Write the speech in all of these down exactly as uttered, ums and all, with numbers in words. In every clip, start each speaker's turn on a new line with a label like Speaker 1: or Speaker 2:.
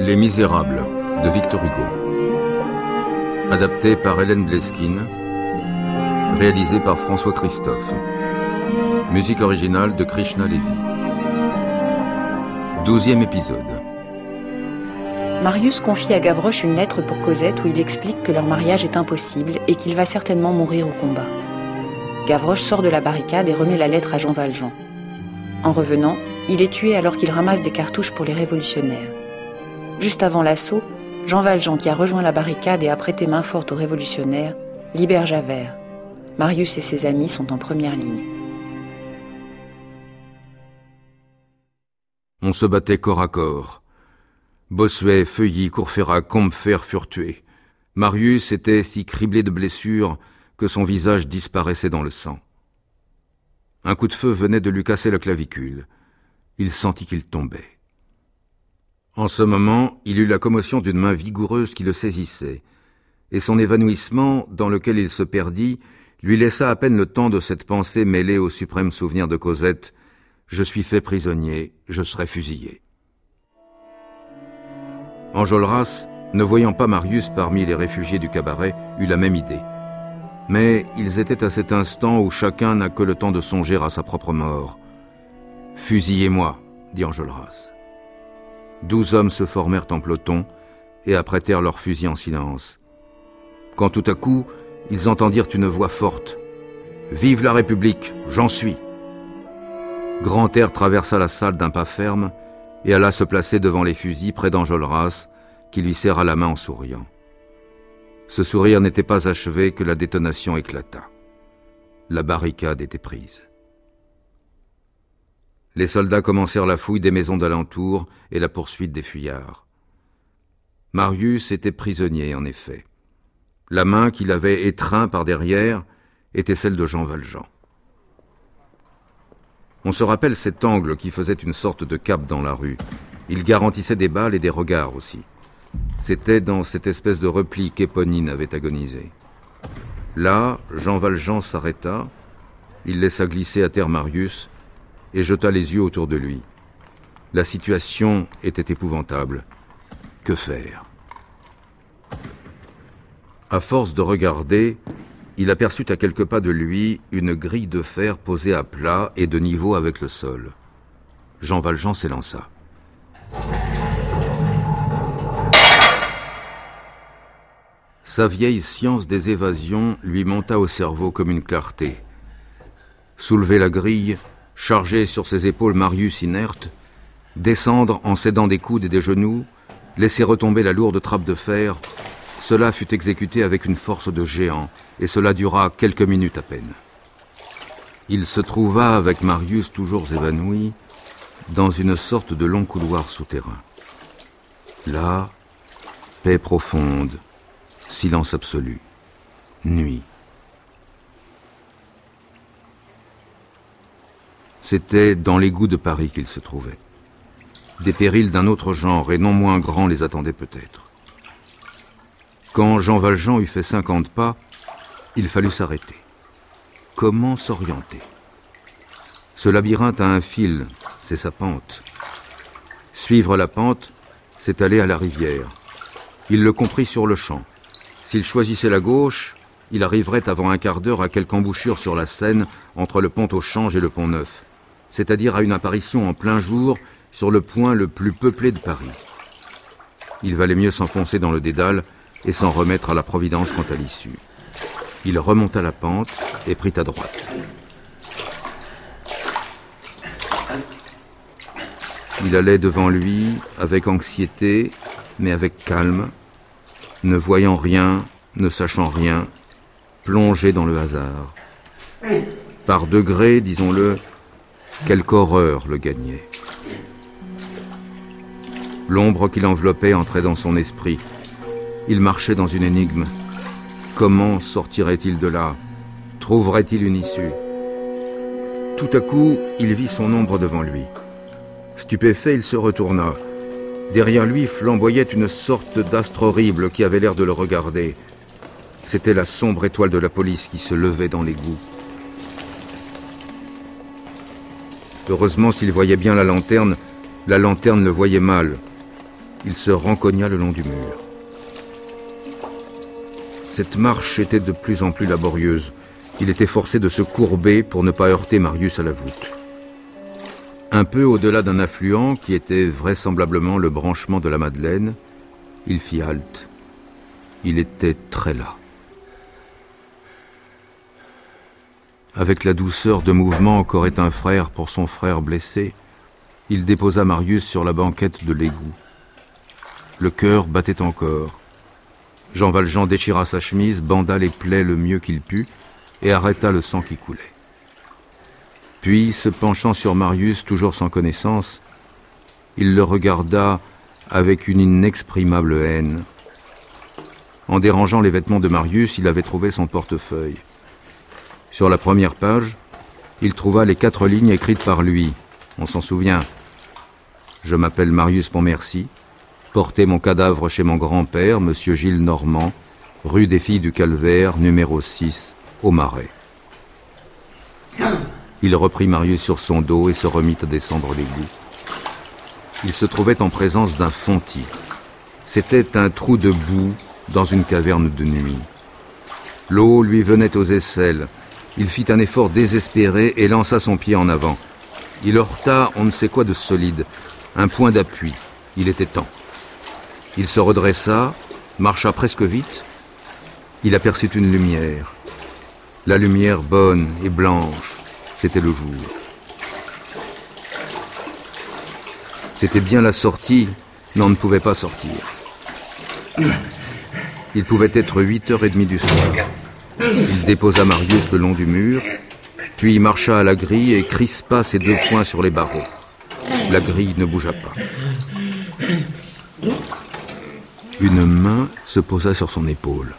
Speaker 1: Les Misérables de Victor Hugo. Adapté par Hélène Bleskine. Réalisé par François Christophe. Musique originale de Krishna Levi. Douzième épisode.
Speaker 2: Marius confie à Gavroche une lettre pour Cosette où il explique que leur mariage est impossible et qu'il va certainement mourir au combat. Gavroche sort de la barricade et remet la lettre à Jean Valjean. En revenant, il est tué alors qu'il ramasse des cartouches pour les révolutionnaires. Juste avant l'assaut, Jean Valjean, qui a rejoint la barricade et a prêté main forte aux révolutionnaires, libère Javert. Marius et ses amis sont en première ligne.
Speaker 1: On se battait corps à corps. Bossuet, Feuilly, Courfeyrac, Combeferre furent tués. Marius était si criblé de blessures que son visage disparaissait dans le sang. Un coup de feu venait de lui casser la clavicule. Il sentit qu'il tombait. En ce moment, il eut la commotion d'une main vigoureuse qui le saisissait, et son évanouissement, dans lequel il se perdit, lui laissa à peine le temps de cette pensée mêlée au suprême souvenir de Cosette : « Je suis fait prisonnier, je serai fusillé. » Enjolras, ne voyant pas Marius parmi les réfugiés du cabaret, eut la même idée. Mais ils étaient à cet instant où chacun n'a que le temps de songer à sa propre mort. « Fusillez-moi » dit Enjolras. Douze hommes se formèrent en peloton et apprêtèrent leurs fusils en silence. Quand tout à coup, ils entendirent une voix forte. « Vive la République, j'en suis !» Grantaire traversa la salle d'un pas ferme et alla se placer devant les fusils près d'Enjolras, qui lui serra la main en souriant. Ce sourire n'était pas achevé que la détonation éclata. La barricade était prise. Les soldats commencèrent la fouille des maisons d'alentour et la poursuite des fuyards. Marius était prisonnier, en effet. La main qu'il avait étreint par derrière était celle de Jean Valjean. On se rappelle cet angle qui faisait une sorte de cape dans la rue. Il garantissait des balles et des regards aussi. C'était dans cette espèce de repli qu'Éponine avait agonisé. Là, Jean Valjean s'arrêta, il laissa glisser à terre Marius et jeta les yeux autour de lui. La situation était épouvantable. Que faire ? À force de regarder, il aperçut à quelques pas de lui une grille de fer posée à plat et de niveau avec le sol. Jean Valjean s'élança. Sa vieille science des évasions lui monta au cerveau comme une clarté. Soulever la grille, charger sur ses épaules Marius inerte, descendre en s'aidant des coudes et des genoux, laisser retomber la lourde trappe de fer, cela fut exécuté avec une force de géant, et cela dura quelques minutes à peine. Il se trouva, avec Marius toujours évanoui, dans une sorte de long couloir souterrain. Là, paix profonde, silence absolu, nuit. C'était dans l'égout de Paris qu'il se trouvait. Des périls d'un autre genre et non moins grands les attendaient peut-être. Quand Jean Valjean eut fait cinquante pas, il fallut s'arrêter. Comment s'orienter ? Ce labyrinthe a un fil, c'est sa pente. Suivre la pente, c'est aller à la rivière. Il le comprit sur le champ. S'il choisissait la gauche, il arriverait avant un quart d'heure à quelque embouchure sur la Seine entre le pont au Change et le pont Neuf, c'est-à-dire à une apparition en plein jour sur le point le plus peuplé de Paris. Il valait mieux s'enfoncer dans le dédale et s'en remettre à la providence quant à l'issue. Il remonta la pente et prit à droite. Il allait devant lui avec anxiété, mais avec calme, ne voyant rien, ne sachant rien, plongé dans le hasard. Par degrés, disons-le, quelque horreur le gagnait. L'ombre qui l'enveloppait entrait dans son esprit. Il marchait dans une énigme. Comment sortirait-il de là ? Trouverait-il une issue ? Tout à coup, il vit son ombre devant lui. Stupéfait, il se retourna. Derrière lui flamboyait une sorte d'astre horrible qui avait l'air de le regarder. C'était la sombre étoile de la police qui se levait dans l'égout. Heureusement, s'il voyait bien la lanterne, la lanterne le voyait mal. il se rencogna le long du mur. Cette marche était de plus en plus laborieuse. Il était forcé de se courber pour ne pas heurter Marius à la voûte. Un peu au-delà d'un affluent qui était vraisemblablement le branchement de la Madeleine, il fit halte. Il était très las. Avec la douceur de mouvement qu'aurait un frère pour son frère blessé, il déposa Marius sur la banquette de l'égout. Le cœur battait encore. Jean Valjean déchira sa chemise, banda les plaies le mieux qu'il put et arrêta le sang qui coulait. Puis, se penchant sur Marius, toujours sans connaissance, il le regarda avec une inexprimable haine. En dérangeant les vêtements de Marius, il avait trouvé son portefeuille. Sur la première page, il trouva les quatre lignes écrites par lui. On s'en souvient. « Je m'appelle Marius Pontmercy. Portez mon cadavre chez mon grand-père, monsieur Gilles Normand, rue des Filles du Calvaire, numéro six, au Marais. » Il reprit Marius sur son dos et se remit à descendre l'égout. Il se trouvait en présence d'un fontis. C'était un trou de boue dans une caverne de nuit. L'eau lui venait aux aisselles. Il fit un effort désespéré et lança son pied en avant. Il heurta on ne sait quoi de solide, un point d'appui. Il était temps. Il se redressa, marcha presque vite. Il aperçut une lumière. La lumière bonne et blanche, c'était le jour. C'était bien la sortie, mais on ne pouvait pas sortir. Il pouvait être huit heures trente du soir. Il déposa Marius le long du mur, puis marcha à la grille et crispa ses deux poings sur les barreaux. La grille ne bougea pas. Une main se posa sur son épaule.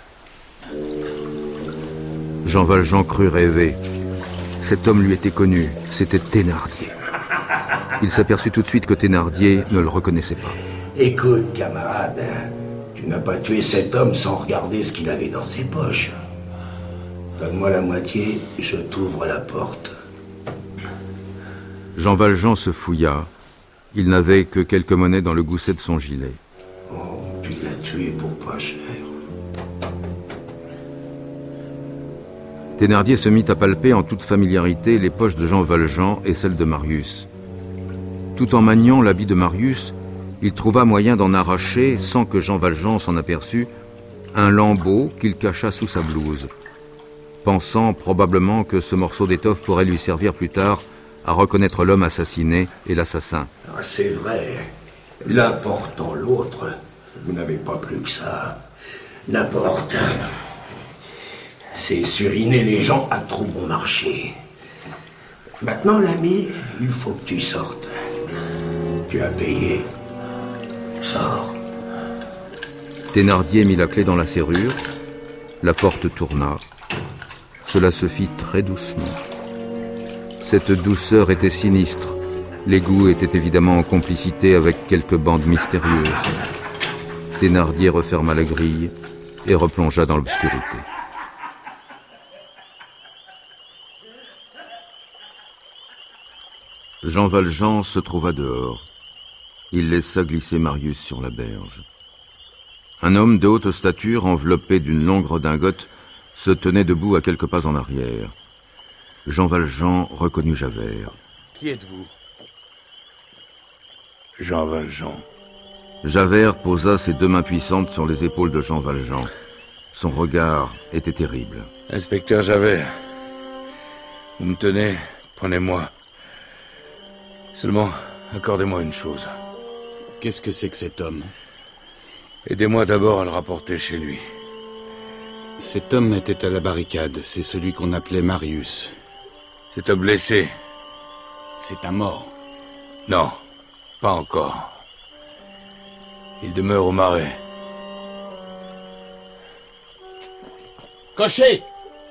Speaker 1: Jean Valjean crut rêver. Cet homme lui était connu, c'était Thénardier. Il s'aperçut tout de suite que Thénardier ne le reconnaissait pas.
Speaker 3: Écoute, camarade, tu n'as pas tué cet homme sans regarder ce qu'il avait dans ses poches. Donne-moi la moitié, je t'ouvre la porte.
Speaker 1: Jean Valjean se fouilla. Il n'avait que quelques monnaies dans le gousset de son gilet.
Speaker 3: Oh, tu l'as tué pour pas cher.
Speaker 1: Thénardier se mit à palper en toute familiarité les poches de Jean Valjean et celles de Marius. Tout en maniant l'habit de Marius, il trouva moyen d'en arracher, sans que Jean Valjean s'en aperçût, un lambeau qu'il cacha sous sa blouse, pensant probablement que ce morceau d'étoffe pourrait lui servir plus tard à reconnaître l'homme assassiné et l'assassin.
Speaker 3: Ah, c'est vrai. L'un portant l'autre, vous n'avez pas plus que ça. N'importe. C'est suriner les gens à trop bon marché. Maintenant, l'ami, il faut que tu sortes. Tu as payé. Sors.
Speaker 1: Thénardier mit la clé dans la serrure. La porte tourna. Cela se fit très doucement. Cette douceur était sinistre. L'égout était évidemment en complicité avec quelques bandes mystérieuses. Thénardier referma la grille et replongea dans l'obscurité. Jean Valjean se trouva dehors. Il laissa glisser Marius sur la berge. Un homme de haute stature, enveloppé d'une longue redingote, se tenait debout à quelques pas en arrière. Jean Valjean reconnut Javert.
Speaker 4: Qui êtes-vous ?
Speaker 3: Jean Valjean.
Speaker 1: Javert posa ses deux mains puissantes sur les épaules de Jean Valjean. Son regard était terrible.
Speaker 4: Inspecteur Javert, vous me tenez, prenez-moi. Seulement, accordez-moi une chose.
Speaker 5: Qu'est-ce que c'est que cet homme ?
Speaker 4: Aidez-moi d'abord à le rapporter chez lui.
Speaker 5: Cet homme était à la barricade. C'est celui qu'on appelait Marius.
Speaker 4: C'est un blessé.
Speaker 5: C'est un mort.
Speaker 4: Non, pas encore. Il demeure au Marais.
Speaker 5: Cocher !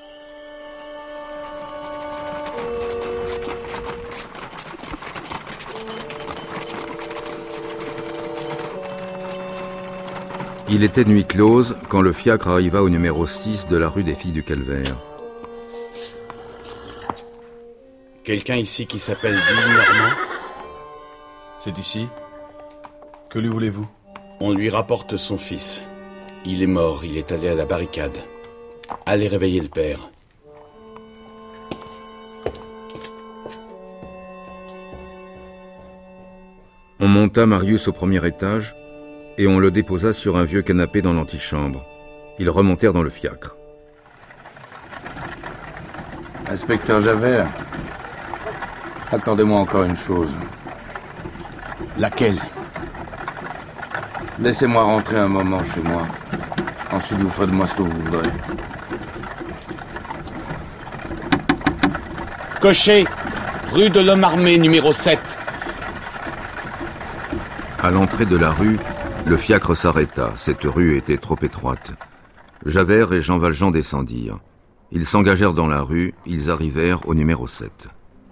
Speaker 1: Il était nuit close quand le fiacre arriva au numéro six de la rue des Filles du Calvaire.
Speaker 5: Quelqu'un ici qui s'appelle Gilles Normand ?
Speaker 6: C'est ici ? Que lui voulez-vous ?
Speaker 5: On lui rapporte son fils. Il est mort, il est allé à la barricade. Allez réveiller le père.
Speaker 1: On monta Marius au premier étage et on le déposa sur un vieux canapé dans l'antichambre. Ils remontèrent dans le fiacre.
Speaker 4: Inspecteur Javert, accordez-moi encore une chose.
Speaker 5: Laquelle?
Speaker 4: Laissez-moi rentrer un moment chez moi. Ensuite, vous ferez de moi ce que vous voudrez.
Speaker 5: Cocher, rue de l'Homme Armé, numéro sept.
Speaker 1: À l'entrée de la rue, le fiacre s'arrêta. Cette rue était trop étroite. Javert et Jean Valjean descendirent. Ils s'engagèrent dans la rue, ils arrivèrent au numéro sept.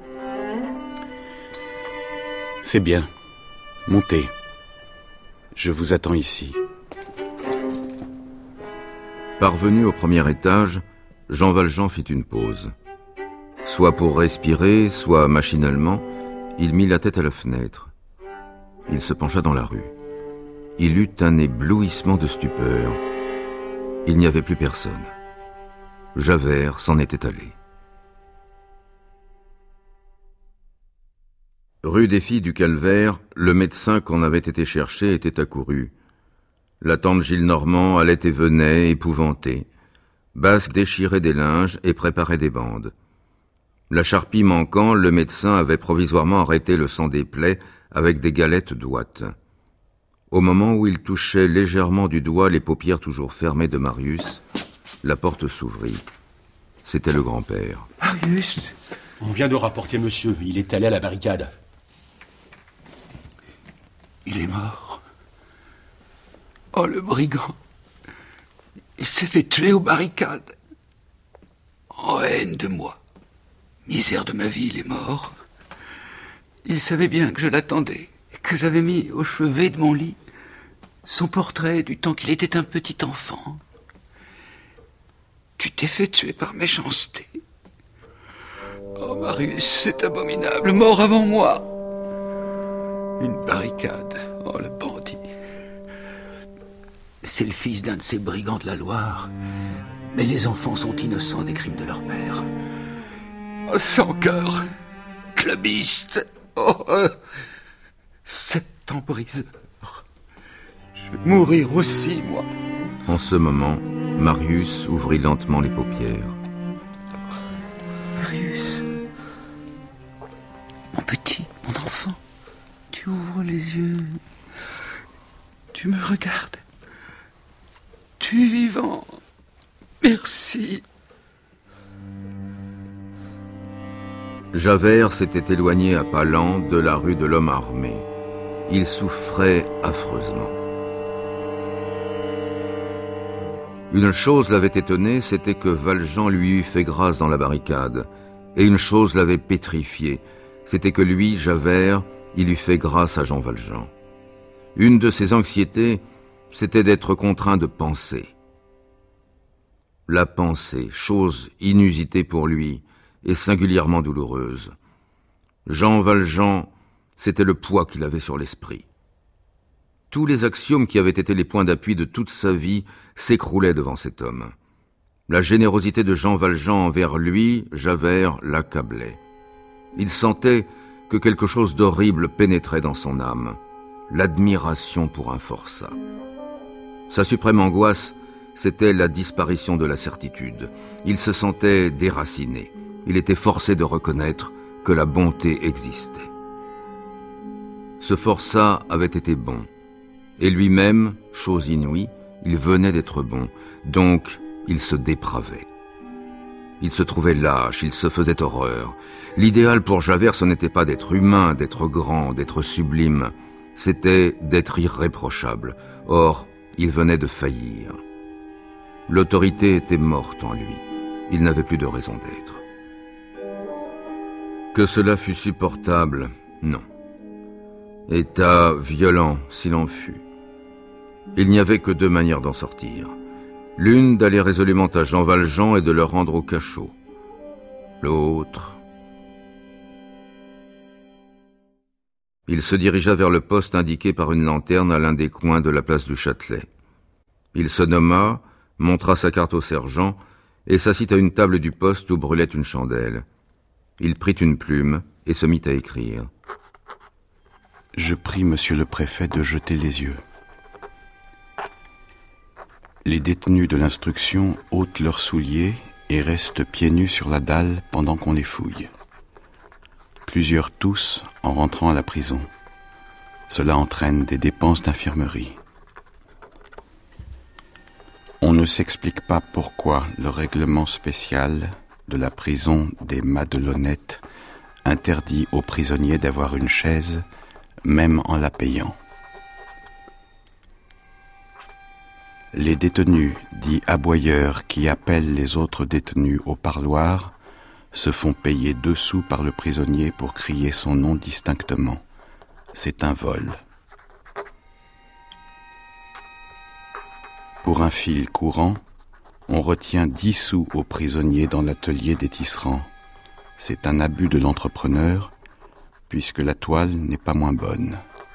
Speaker 5: C'est bien. Montez. Je vous attends ici.
Speaker 1: Parvenu au premier étage, Jean Valjean fit une pause. Soit pour respirer, soit machinalement, il mit la tête à la fenêtre. Il se pencha dans la rue. Il eut un éblouissement de stupeur. Il n'y avait plus personne. Javert s'en était allé. Rue des Filles du Calvaire, le médecin qu'on avait été chercher était accouru. La tante Gillenormand allait et venait, épouvantée. Basque déchirait des linges et préparait des bandes. La charpie manquant, le médecin avait provisoirement arrêté le sang des plaies avec des galettes d'ouate. Au moment où il touchait légèrement du doigt les paupières toujours fermées de Marius, la porte s'ouvrit. C'était le grand-père.
Speaker 3: Marius!
Speaker 6: On vient de rapporter monsieur. Il est allé à la barricade.
Speaker 7: Il est mort. Oh, le brigand. Il s'est fait tuer aux barricades. En haine de moi. Misère de ma vie, il est mort. Il savait bien que je l'attendais et que j'avais mis au chevet de mon lit son portrait du temps qu'il était un petit enfant. Tu t'es fait tuer par méchanceté. Oh, Marius, c'est abominable, mort avant moi. Une barricade, oh, le bandit. C'est le fils d'un de ces brigands de la Loire. Mais les enfants sont innocents des crimes de leur père. Oh, sans cœur, clubiste. Oh, euh, septembriseur. Je vais mourir aussi, moi.
Speaker 1: En ce moment, Marius ouvrit lentement les paupières.
Speaker 7: Marius, mon petit, mon enfant, tu ouvres les yeux. Tu me regardes. Tu es vivant. Merci.
Speaker 1: Javert s'était éloigné à pas lents de la rue de l'Homme Armé. Il souffrait affreusement. Une chose l'avait étonné, c'était que Valjean lui eût fait grâce dans la barricade. Et une chose l'avait pétrifié, c'était que lui, Javert, il eût fait grâce à Jean Valjean. Une de ses anxiétés, c'était d'être contraint de penser. La pensée, chose inusitée pour lui, et singulièrement douloureuse. Jean Valjean, c'était le poids qu'il avait sur l'esprit. Tous les axiomes qui avaient été les points d'appui de toute sa vie s'écroulaient devant cet homme. La générosité de Jean Valjean envers lui, Javert, l'accablait. Il sentait que quelque chose d'horrible pénétrait dans son âme, l'admiration pour un forçat. Sa suprême angoisse, c'était la disparition de la certitude. Il se sentait déraciné. Il était forcé de reconnaître que la bonté existait. Ce forçat avait été bon. Et lui-même, chose inouïe, il venait d'être bon. Donc, il se dépravait. Il se trouvait lâche, il se faisait horreur. L'idéal pour Javert, ce n'était pas d'être humain, d'être grand, d'être sublime. C'était d'être irréprochable. Or, il venait de faillir. L'autorité était morte en lui. Il n'avait plus de raison d'être. Que cela fût supportable, non. État violent, s'il en fut. Il n'y avait que deux manières d'en sortir. L'une, d'aller résolument à Jean Valjean et de le rendre au cachot. L'autre... Il se dirigea vers le poste indiqué par une lanterne à l'un des coins de la place du Châtelet. Il se nomma, montra sa carte au sergent et s'assit à une table du poste où brûlait une chandelle. Il prit une plume et se mit à écrire.
Speaker 5: Je prie monsieur le préfet de jeter les yeux. Les détenus de l'instruction ôtent leurs souliers et restent pieds nus sur la dalle pendant qu'on les fouille. Plusieurs toussent en rentrant à la prison. Cela entraîne des dépenses d'infirmerie. On ne s'explique pas pourquoi le règlement spécial de la prison des Madelonnettes interdit aux prisonniers d'avoir une chaise, même en la payant. Les détenus, dits aboyeurs, qui appellent les autres détenus au parloir, se font payer deux sous par le prisonnier pour crier son nom distinctement. C'est un vol. Pour un fil courant, on retient dix sous aux prisonniers dans l'atelier des tisserands. C'est un abus de l'entrepreneur, puisque la toile n'est pas moins bonne.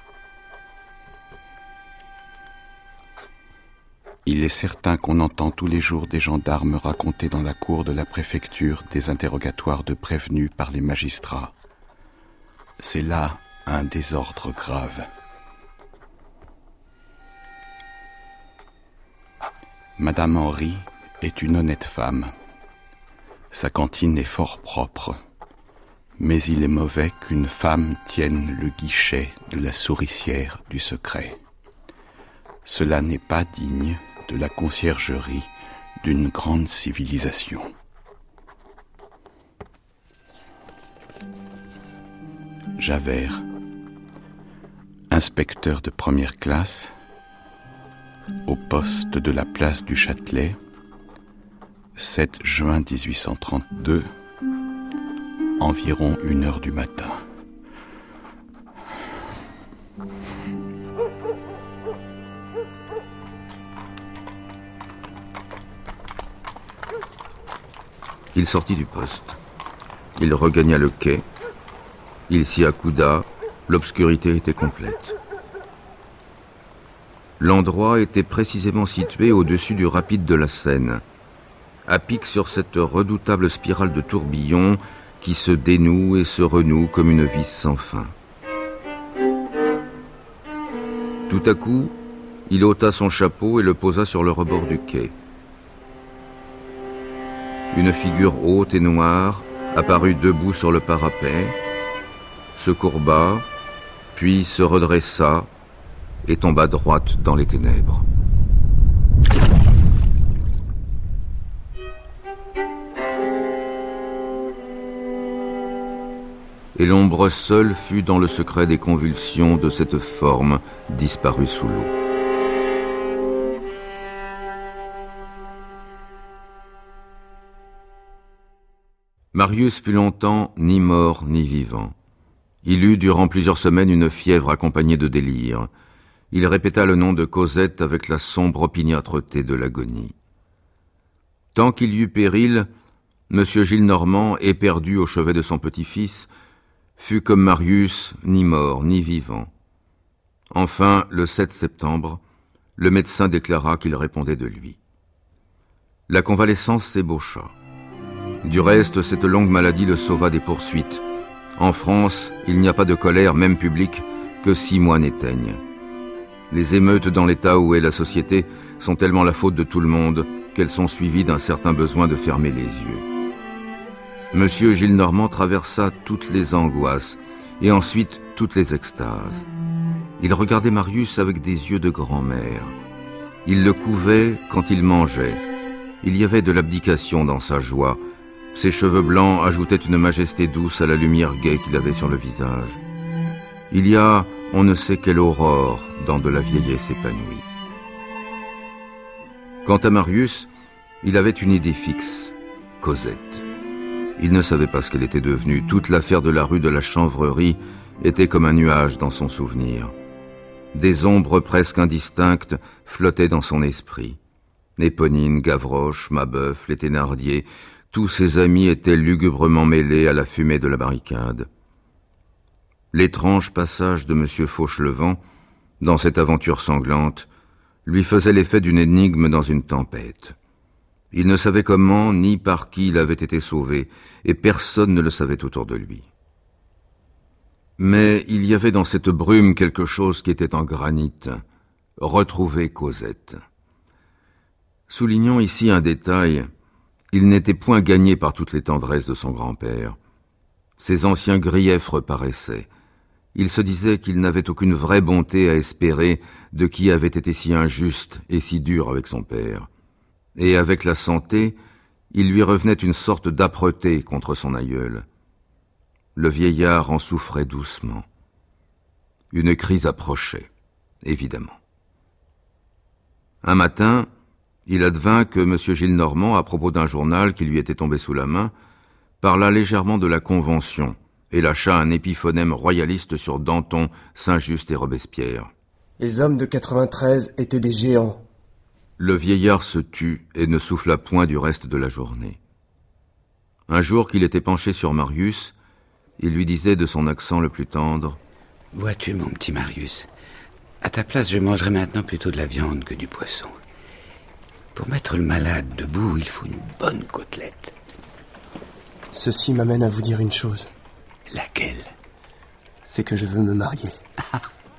Speaker 5: Il est certain qu'on entend tous les jours des gendarmes raconter dans la cour de la préfecture des interrogatoires de prévenus par les magistrats. C'est là un désordre grave. Madame Henry est une honnête femme. Sa cantine est fort propre. Mais il est mauvais qu'une femme tienne le guichet de la souricière du secret. Cela n'est pas digne de la conciergerie d'une grande civilisation. Javert, inspecteur de première classe, au poste de la place du Châtelet, sept juin dix-huit cent trente-deux, environ une heure du matin.
Speaker 1: Il sortit du poste. Il regagna le quai. Il s'y accouda. L'obscurité était complète. L'endroit était précisément situé au-dessus du rapide de la Seine, à pic sur cette redoutable spirale de tourbillons qui se dénoue et se renoue comme une vis sans fin. Tout à coup, il ôta son chapeau et le posa sur le rebord du quai. Une figure haute et noire apparut debout sur le parapet, se courba, puis se redressa et tomba droite dans les ténèbres. Et l'ombre seule fut dans le secret des convulsions de cette forme disparue sous l'eau. Marius fut longtemps ni mort ni vivant. Il eut durant plusieurs semaines une fièvre accompagnée de délire. Il répéta le nom de Cosette avec la sombre opiniâtreté de l'agonie. Tant qu'il y eut péril, M. Gillenormand, éperdu au chevet de son petit-fils, fut comme Marius, ni mort ni vivant. Enfin, le sept septembre, le médecin déclara qu'il répondait de lui. La convalescence s'ébaucha. Du reste, cette longue maladie le sauva des poursuites. En France, il n'y a pas de colère, même publique, que six mois n'éteignent. Les émeutes dans l'état où est la société sont tellement la faute de tout le monde qu'elles sont suivies d'un certain besoin de fermer les yeux. Monsieur Gillenormand traversa toutes les angoisses et ensuite toutes les extases. Il regardait Marius avec des yeux de grand-mère. Il le couvait quand il mangeait. Il y avait de l'abdication dans sa joie. Ses cheveux blancs ajoutaient une majesté douce à la lumière gaie qu'il avait sur le visage. Il y a on ne sait quelle aurore dans de la vieillesse épanouie. Quant à Marius, il avait une idée fixe, Cosette. Il ne savait pas ce qu'elle était devenue. Toute l'affaire de la rue de la Chanvrerie était comme un nuage dans son souvenir. Des ombres presque indistinctes flottaient dans son esprit. Éponine, Gavroche, Mabeuf, les Thénardier, tous ses amis étaient lugubrement mêlés à la fumée de la barricade. L'étrange passage de M. Fauchelevent, dans cette aventure sanglante, lui faisait l'effet d'une énigme dans une tempête. Il ne savait comment ni par qui il avait été sauvé, et personne ne le savait autour de lui. Mais il y avait dans cette brume quelque chose qui était en granit, retrouver Cosette. Soulignons ici un détail, il n'était point gagné par toutes les tendresses de son grand-père. Ses anciens griefs reparaissaient. Il se disait qu'il n'avait aucune vraie bonté à espérer de qui avait été si injuste et si dur avec son père. Et avec la santé, il lui revenait une sorte d'âpreté contre son aïeul. Le vieillard en souffrait doucement. Une crise approchait, évidemment. Un matin, il advint que M. Gillenormand, à propos d'un journal qui lui était tombé sous la main, parla légèrement de la Convention et lâcha un épiphonème royaliste sur Danton, Saint-Just et Robespierre.
Speaker 8: Les hommes de quatre-vingt-treize étaient des géants.
Speaker 1: Le vieillard se tut et ne souffla point du reste de la journée. Un jour qu'il était penché sur Marius, il lui disait de son accent le plus tendre:
Speaker 4: « Vois-tu, mon petit Marius, à ta place, je mangerai maintenant plutôt de la viande que du poisson. Pour mettre le malade debout, il faut une bonne côtelette. »
Speaker 8: Ceci m'amène à vous dire une chose.
Speaker 4: Laquelle?
Speaker 8: C'est que je veux me marier.
Speaker 4: Ah.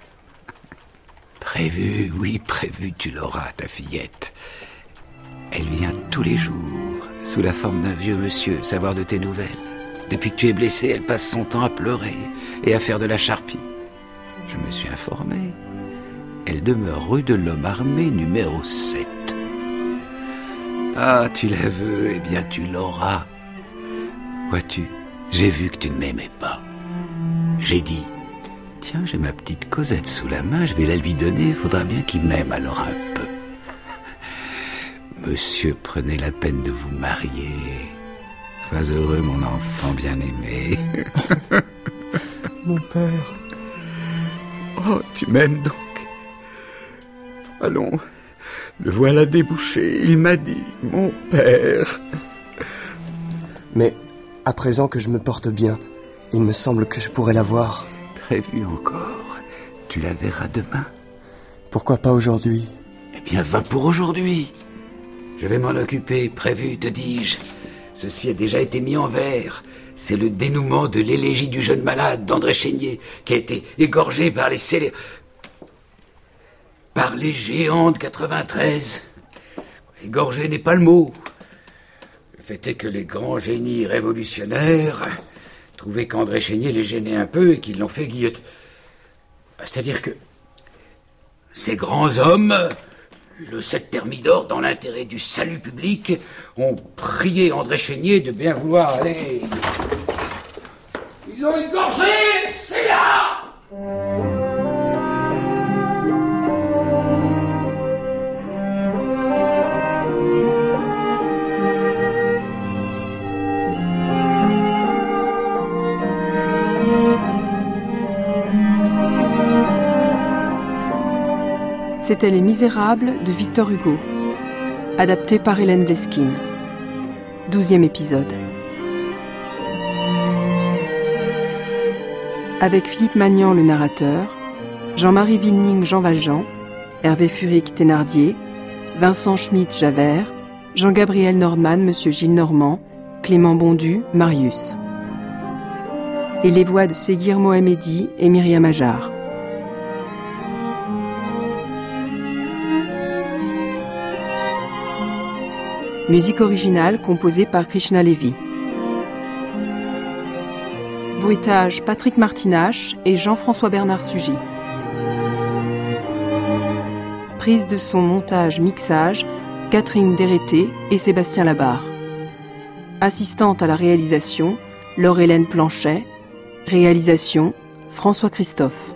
Speaker 4: Prévu, oui, prévu, tu l'auras, ta fillette. Elle vient tous les jours, sous la forme d'un vieux monsieur, savoir de tes nouvelles. Depuis que tu es blessé, elle passe son temps à pleurer et à faire de la charpie. Je me suis informé. Elle demeure rue de l'Homme Armé, numéro sept. Ah, tu la veux, eh bien tu l'auras. Vois-tu, j'ai vu que tu ne m'aimais pas. J'ai dit, tiens, j'ai ma petite Cosette sous la main, je vais la lui donner, il faudra bien qu'il m'aime alors un peu. Monsieur, prenez la peine de vous marier. Sois heureux, mon enfant bien-aimé.
Speaker 8: Mon père.
Speaker 7: Oh, tu m'aimes donc? Allons, le voilà débouché, il m'a dit, mon père.
Speaker 8: Mais, à présent que je me porte bien, il me semble que je pourrais la voir.
Speaker 4: Prévu encore, tu la verras demain.
Speaker 8: Pourquoi pas aujourd'hui?
Speaker 4: Eh bien, va pour aujourd'hui. Je vais m'en occuper, prévu, te dis-je. Ceci a déjà été mis en vers. C'est le dénouement de l'élégie du jeune malade d'André Chénier, qui a été égorgé par les célé... par les géants de quatre-vingt-treize. Égorgé n'est pas le mot. Le fait est que les grands génies révolutionnaires trouvaient qu'André Chénier les gênait un peu et qu'ils l'ont fait guilloter. C'est-à-dire que ces grands hommes, le sept Thermidor, dans l'intérêt du salut public, ont prié André Chénier de bien vouloir aller... Ils ont égorgé, c'est là!
Speaker 9: C'était Les Misérables de Victor Hugo, adapté par Hélène Bleskine. Douzième épisode. Avec Philippe Magnan, le narrateur, Jean-Marie Vinning, Jean Valjean, Hervé Furic, Thénardier, Vincent Schmitt, Javert, Jean-Gabriel Nordman, Monsieur Gillenormand, Clément Bondu, Marius. Et les voix de Séguir Mohamedi et Myriam Ajar. Musique originale composée par Krishna Levy. Bruitage Patrick Martinache et Jean-François Bernard Sugy. Prise de son, montage, mixage, Catherine Dérété et Sébastien Labarre. Assistante à la réalisation, Laure-Hélène Planchet. Réalisation, François Christophe.